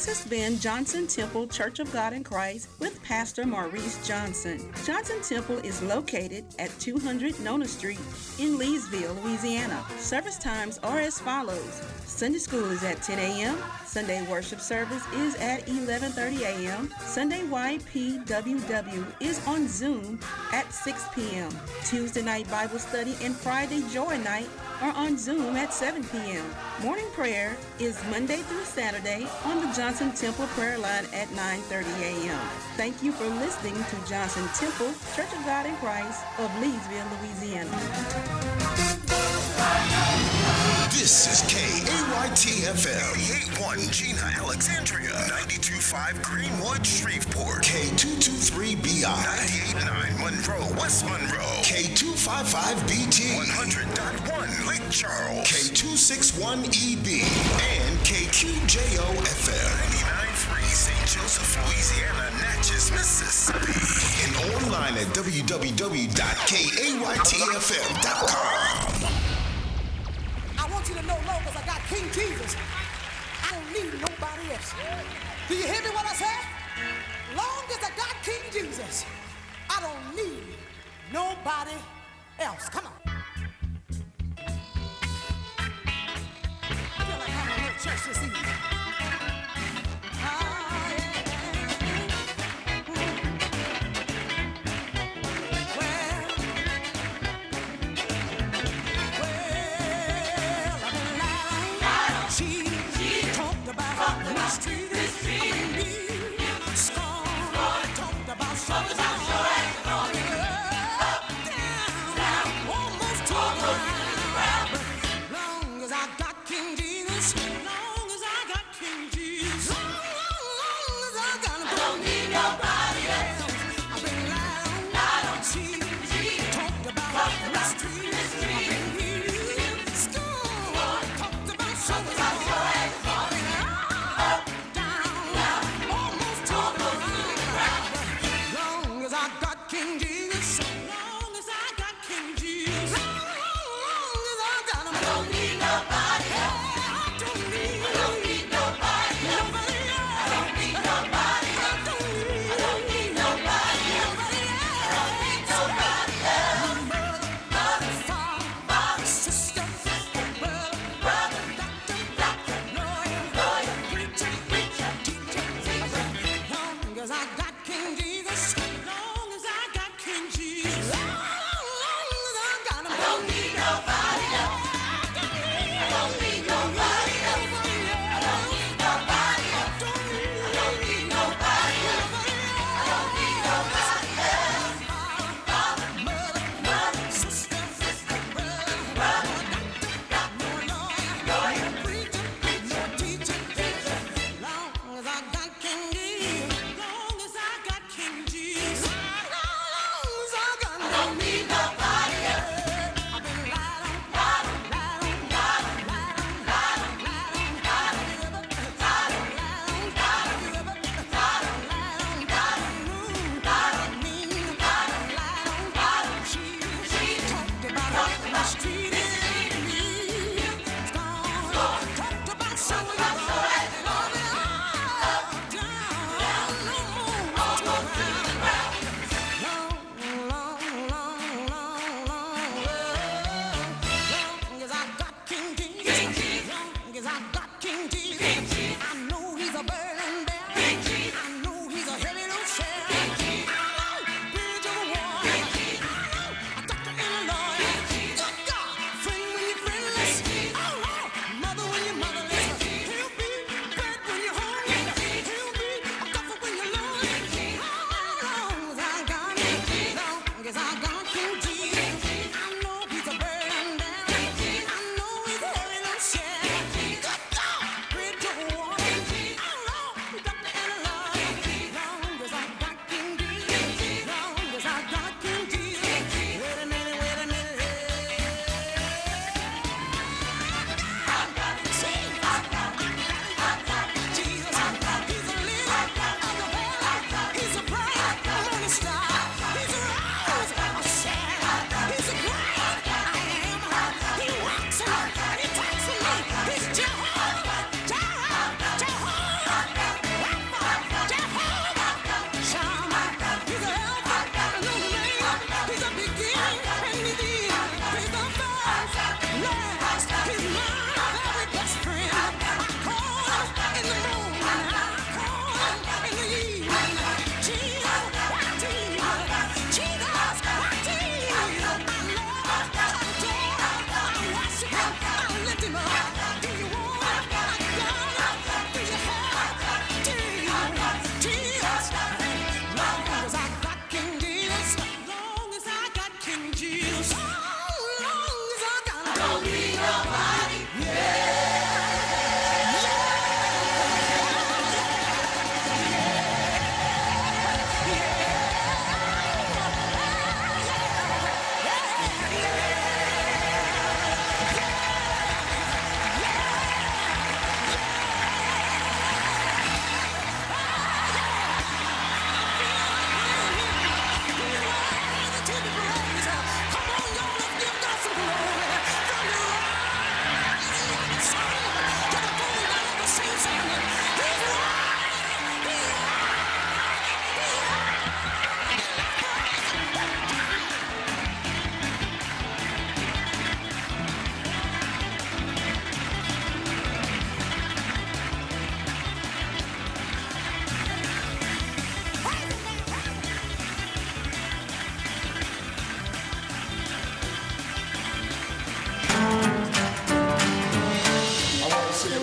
This has been Johnson Temple Church of God in Christ with Pastor Maurice Johnson. Johnson Temple is located at 200 Nona Street in Leesville, Louisiana. Service times are as follows. Sunday school is at 10 a.m. Sunday worship service is at 11:30 a.m. Sunday YPWW is on Zoom at 6 p.m. Tuesday night Bible study and Friday Joy night are on Zoom at 7 p.m. Morning prayer is Monday through Saturday on the Johnson Temple prayer line at 9:30 a.m. Thank you for listening to Johnson Temple Church of God in Christ of Leesville, Louisiana. This is KAYT-FM, 88.1 Gina, Alexandria, 92.5 Greenwood, Shreveport, K223BI, 98.9 Monroe, West Monroe, K255BT, 100.1 Lake Charles, K261EB, and KQJO-FM, 99.3 St. Joseph, Louisiana, Natchez, Mississippi, and online at www.kaytfm.com. I want you to know, Lord, because I got King Jesus. I don't need nobody else. Do you hear me what I said? Long as I got King Jesus, I don't need nobody else. Come on. I feel like having a little church this evening.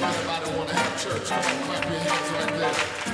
Anybody want to have church? Come on, clap your hands right there.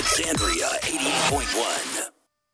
Alexandria 88.1.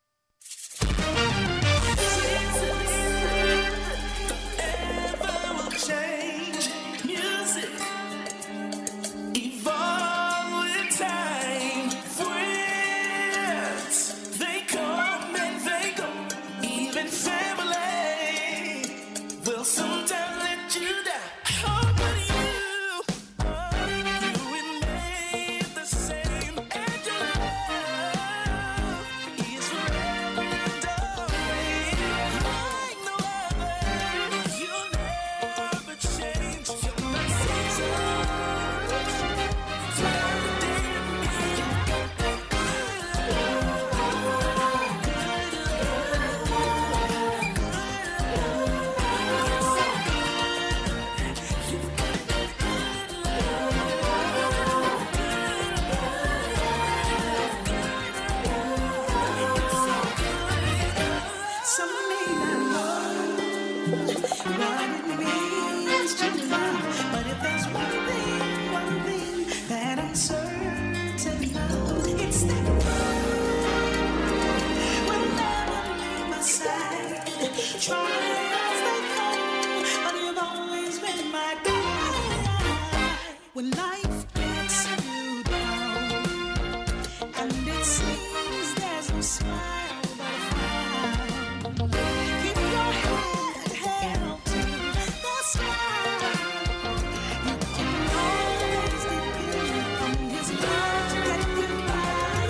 When life gets you down and it seems there's no smile but a frown, keep your head held to the sky. You can always depend on His love to get you by.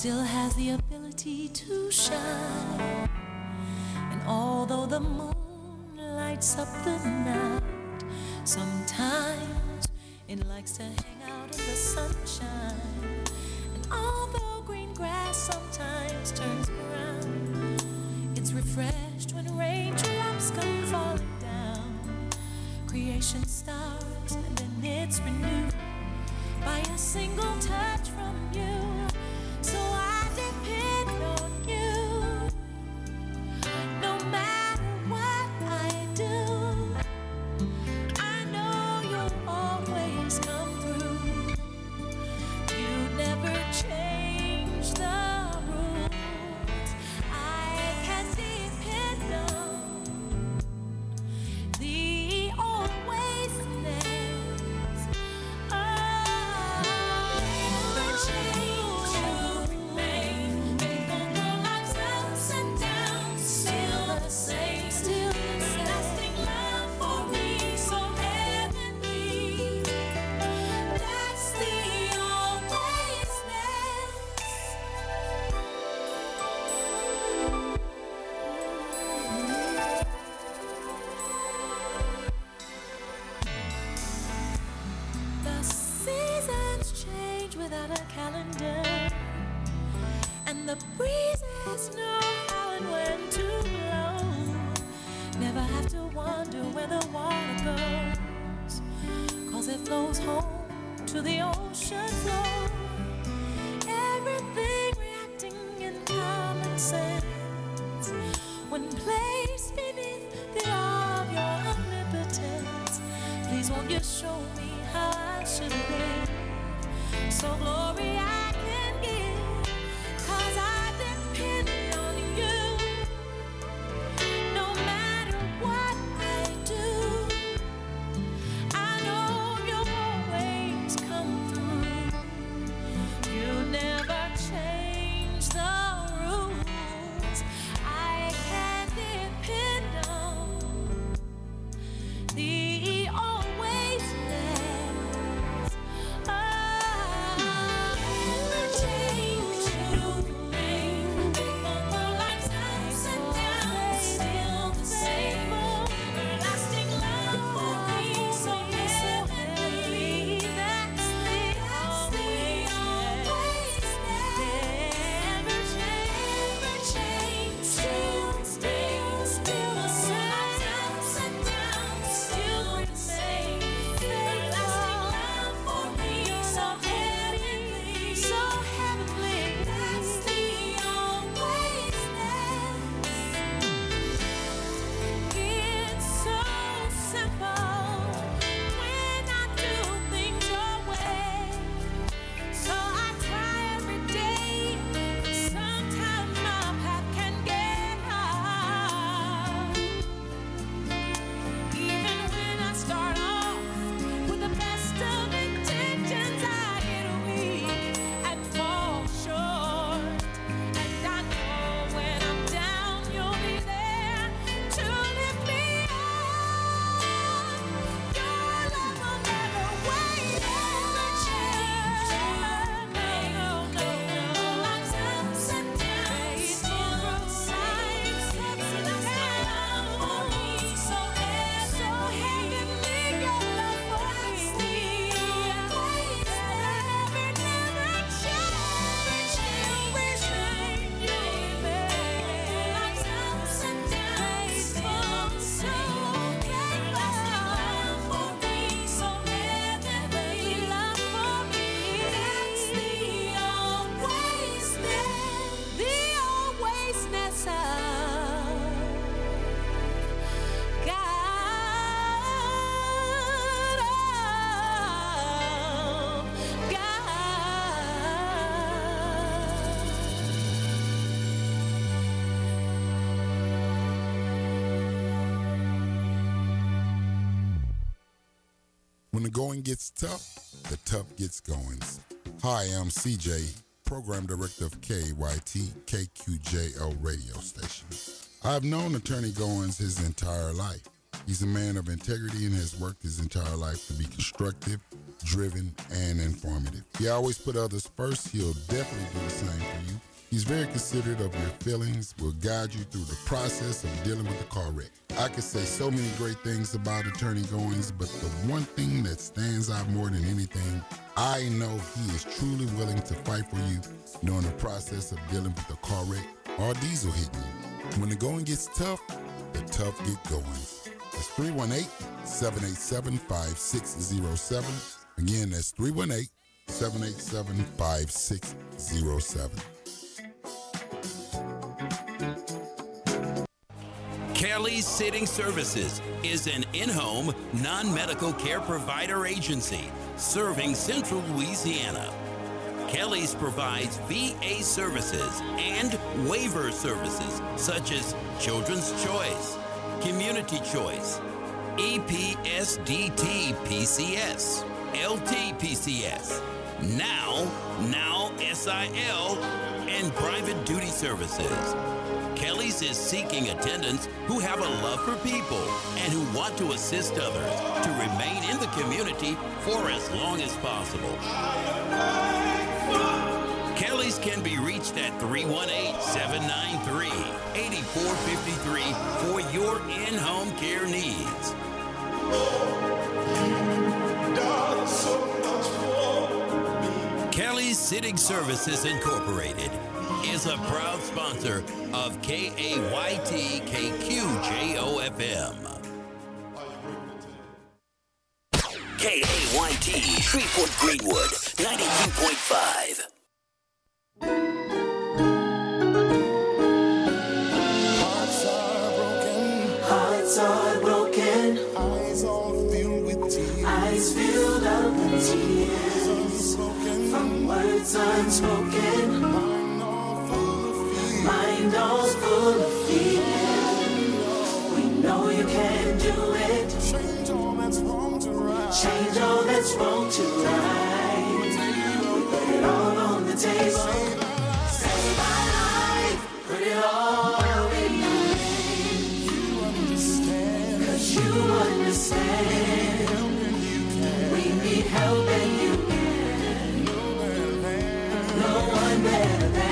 still has the ability to shine. And although the moon lights up the night, sometimes it likes to hang out in the sunshine. And although green grass sometimes turns brown, it's refreshed when raindrops come falling down. Creation starts and then it's renewed by a single touch from you. So I depend on you. No matter what I do, I know you'll always come through. You never change the rules. I can depend on the alwaysness. Never change, you remain faithful through life's ups and downs. Still the same, everlasting love for me, so heavenly. That's the alwaysness. The seasons change without a calendar, and the breezes know how and when to blow. Never have to wonder where the water goes, 'cause it flows home to the ocean floor. Everything reacting in common sense when placed beneath the awe of your omnipotence. Please won't you show me how I should live, so glory I can give, 'cause I depend on you. No matter what I do, I know you'll always come through. You never change the rules. I can depend on the alwaysness. Never change, you remain faithful through life's ups and downs. Still the same, everlasting love for me, so heavenly. That's the alwaysness. Never change, still the same, ups and downs. Still the same, everlasting love for me, so heavenly, so heavenly. That's the alwaysness. It's so simple when I do things your way. So I try every day. Sometimes my path can get hard. Even when I start off with the best of intentions, I get weak and fall short. And I know when I'm down, you'll be there to lift me up. Your love will never wane. Never change. No. Life's ups and downs. Still the same. Everlasting love for me, so heavenly. Your love for me, never change. Life's ups and downs. Still the same. Everlasting love for me, so heavenly. Love for me. That's the alwaysness of When the going gets tough, the tough gets going. Hi, I'm CJ, Program Director of KYT KQJL radio station. I've known Attorney Goins his entire life. He's a man of integrity and has worked his entire life to be constructive driven, and informative. He always put others first. He'll definitely do the same for you. He's very considerate of your feelings, will guide you through the process of dealing with the car wreck. I could say so many great things about Attorney Goings, but the one thing that stands out more than anything, I know he is truly willing to fight for you during the process of dealing with the car wreck or diesel hitting you. When the going gets tough, the tough get going. That's 318-787-5607. Again, that's 318-787-5607. Kelly's Sitting Services is an in-home, non-medical care provider agency serving Central Louisiana. Kelly's provides VA services and waiver services such as Children's Choice, Community Choice, EPSDT PCS, LT-PCS, now SIL, and private duty services. Kelly's is seeking attendants who have a love for people and who want to assist others to remain in the community for as long as possible. Kelly's can be reached at 318-793-8453 for your in-home care needs. Kelly's Sitting Services Incorporated is a proud sponsor of KAYT KQJO-FM. KAYT Shreveport Greenwood 92.5. Hearts are broken. Eyes all filled with tears. Eyes filled up with tears. From words unspoken. Mind all full of fear. We know you can do it. Change all that's wrong to right. Change all that's wrong to right. Put it all on the table. Save our life. Put it all in your hands. You understand. 'Cause you understand. We need help and you can. No one better than.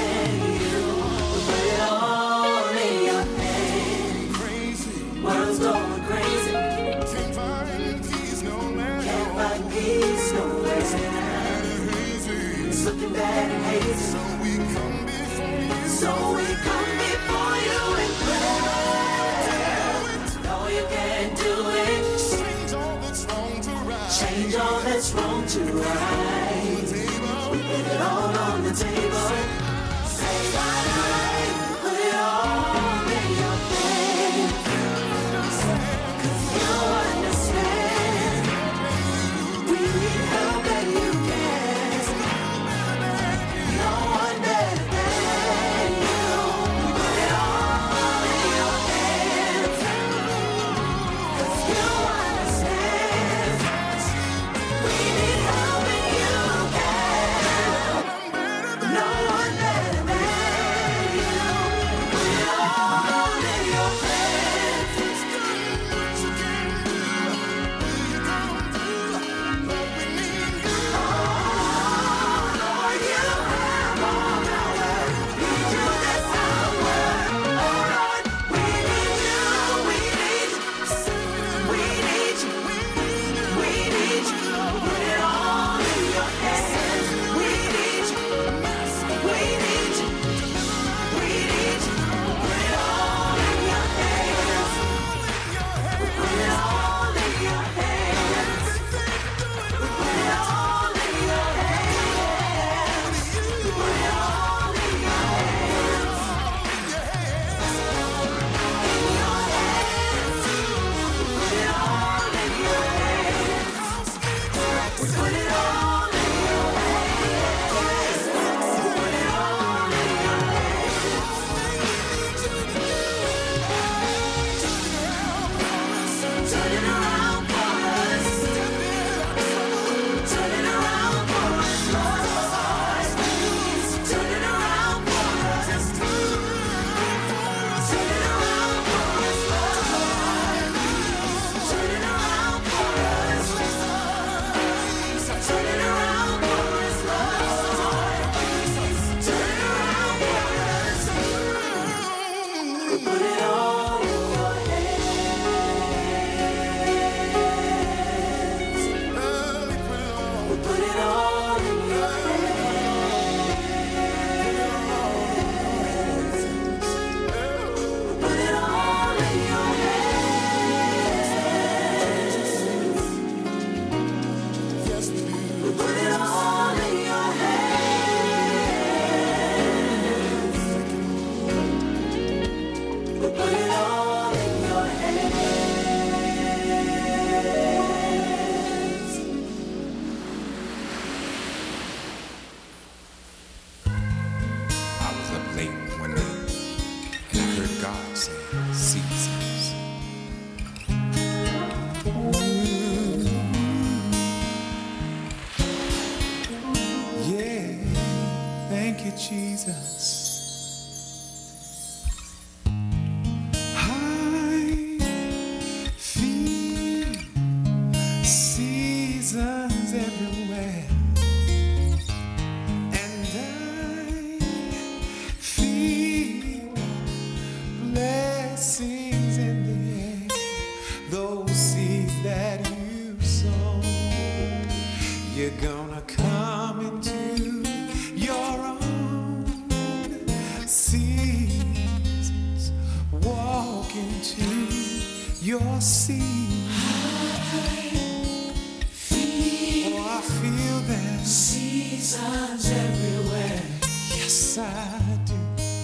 World's going crazy. Can't find peace nowhere. It's looking bad and hazy. So we come before you and pray. Know you can do it. Change all that's wrong to right. Change all that's wrong to right. We put it all on the table. Save our life. Put it all in your hands. We need help and you seasons. Yeah, thank you, Jesus. I feel seasons everywhere, and I feel blessings in the air. Those seeds that you sow, you're gonna come into your own seasons. Walk into your seed. Oh, I feel them. Seasons everywhere. Yes, I do.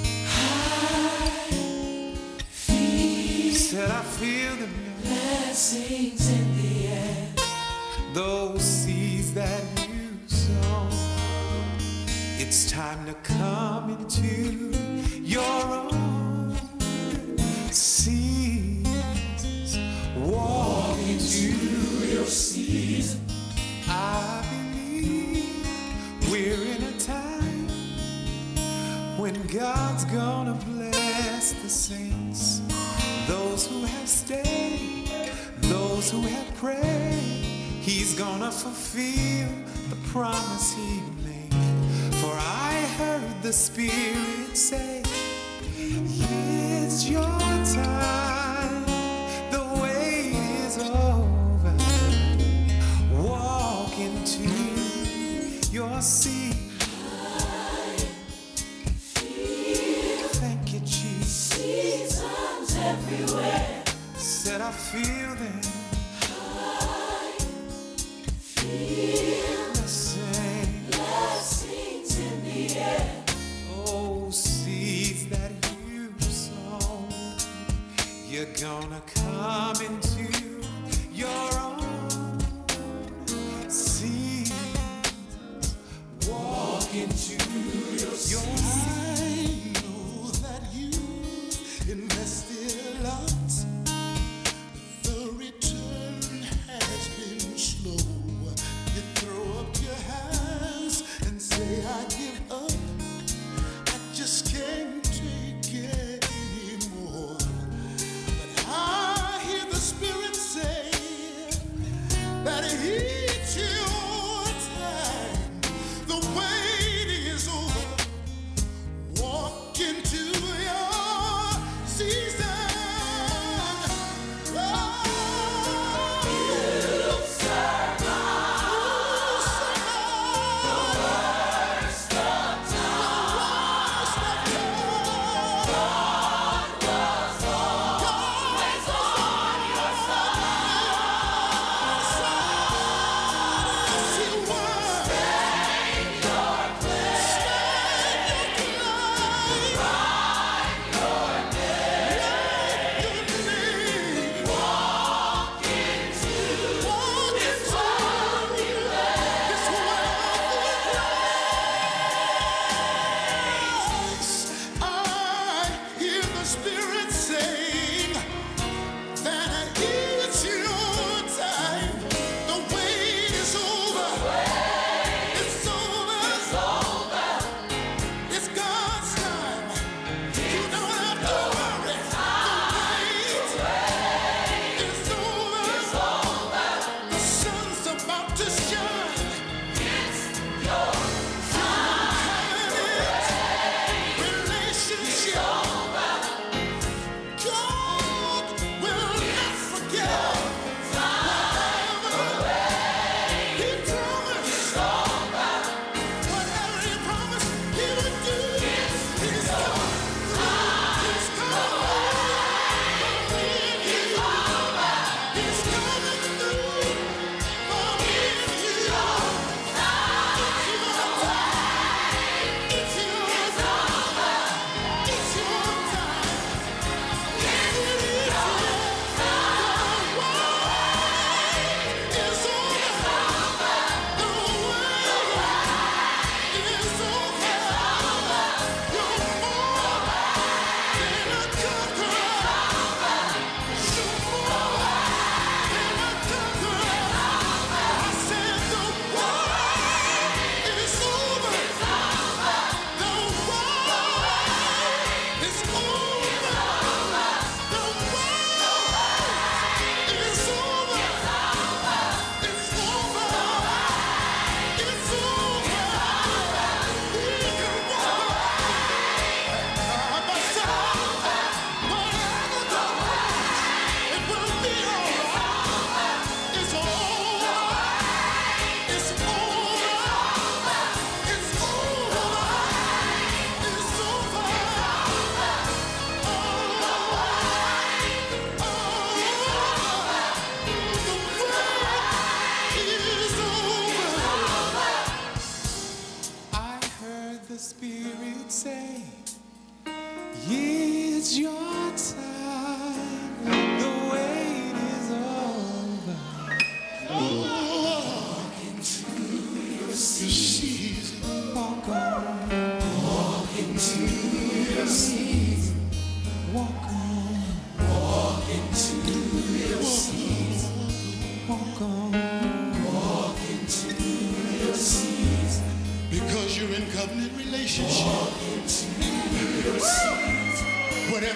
Said I feel the blessings in the air. Those seeds that you sow, it's time to come into your own seasons. Walk into your season. I believe we're in a time when God's gonna bless the saints. Those who have stayed, those who have prayed, He's gonna fulfill the promise He made. For I heard the Spirit say, it's your time, the wait is over. Walk into your seat. Thank you, Jesus. Seasons everywhere. Said I feel them. Blessings in the air. Oh, seeds that you sow, you're gonna come into your own seeds. Walk into your seeds. I know that you invested a lot. The return has been slow. You throw up your hands and say, I give up. I just can't take it anymore. But I hear the Spirit say that it's your time. The waiting is over. Walk into your season.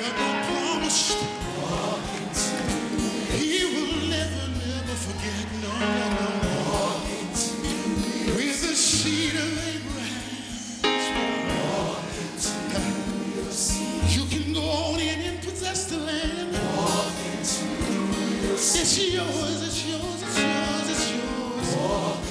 God promised He will never, never forget. No, no, no. With the seed of Abraham, you can go on in and possess the land. It's yours, it's yours, it's yours, it's yours. Walk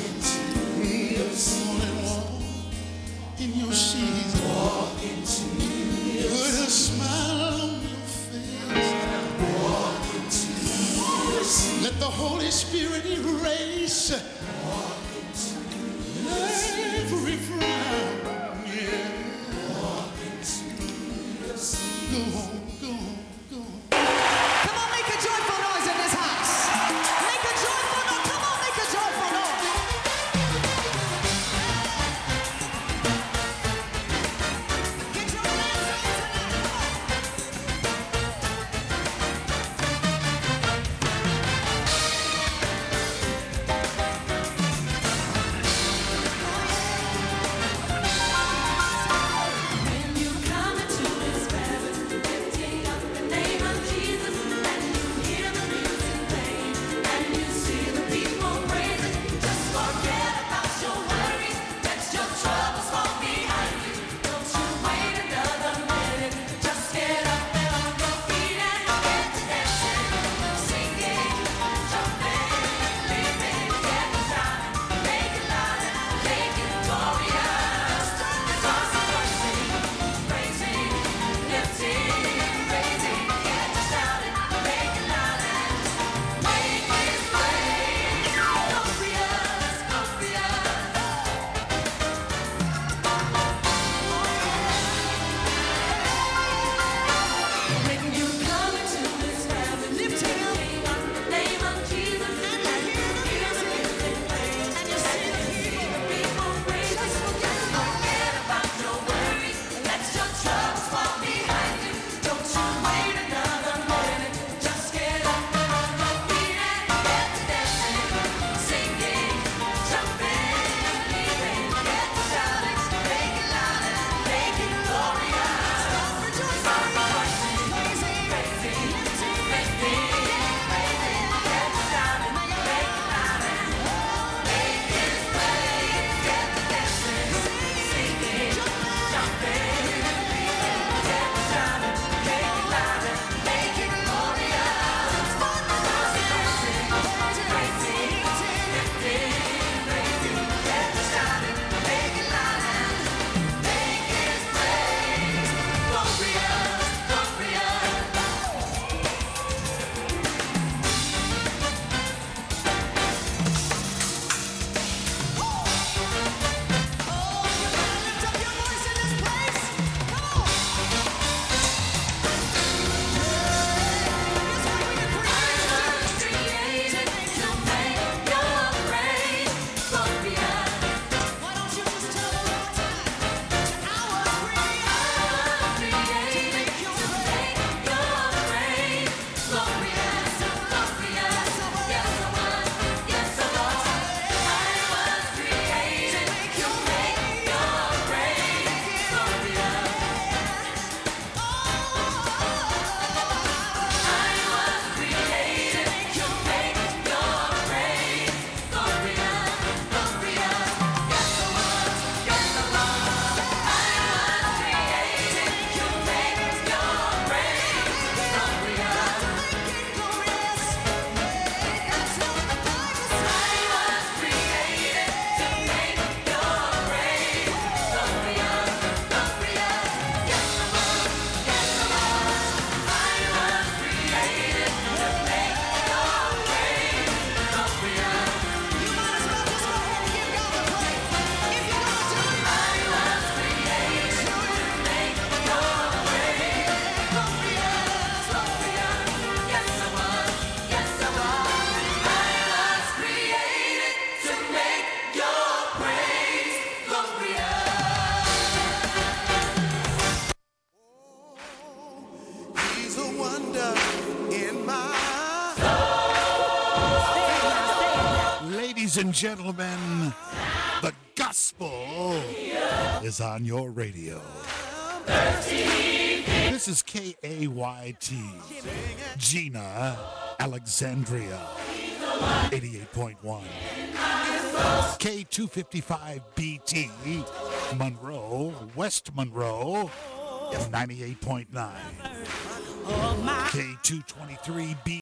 and walk in your season. Walk into put a smile on your face. Walk into let the Holy Spirit erase every frown. Yeah. Walk into go on, go on, go on. Come on, make a joyful noise in this house. Make a joyful noise. Come on, make a joyful noise. Get your hands up tonight. When you come into His presence, lifting up the name of Jesus, and you hear the music playing, and you see the people praising, just forget about your worries, let your troubles fall behind you. Don't you wait another minute, just get up there on your feet and get to dancing, singing, jumping, leaping, get to shouting, make it loud and make it glorious. Because of worship, praising, lifting, raising, get to shouting, make it loud and make His praise glorious, glorious. When you come into His presence, lifting up the name of Jesus, and you hear the music playing, and you see the people praising, just forget about your worries, let your troubles fall behind you. Don't you wait another minute, just get up on your feet and get to dancing, singing, jumping, leaping, get to shouting, make it loud and make it glorious. Start rejoicing, praising, lifting, praising, get to shouting, make it loud and make His praise, get to dancing, singing, jumping, leaping, get to shouting, make it loud and make it glorious. Start rejoicing, praising, lifting, praising, get to shouting, make it loud and make His praise glorious, glorious. Oh, you gotta lift up your voice in this place. Come on. Here's what we were created to make your praise glorious. Why don't you just tell the Lord tonight? I was created to make your praise glorious, glorious. Yes, I was. Yes, I was. I was created to make your praise glorious. I was created to make your praise glorious, glorious. Yes, I was. Yes, I was. I was created to make your praise glorious, glorious. That's what the Bible says. I was created to make your praise glorious, glorious. Yes, I was. Yes, I was. I was created to make your praise glorious. You might as well just go ahead and give God the praise. If you're gonna do it, I was created to make your praise glorious, glorious. Yes, I was. Yes, I was. I was created to make your praise glorious. He's a wonder in my Ladies and gentlemen, the gospel is on your radio. 13 This is KAYT, Gina, Alexandria, 88.1. K255BT, Monroe, West Monroe, 98.9. K223B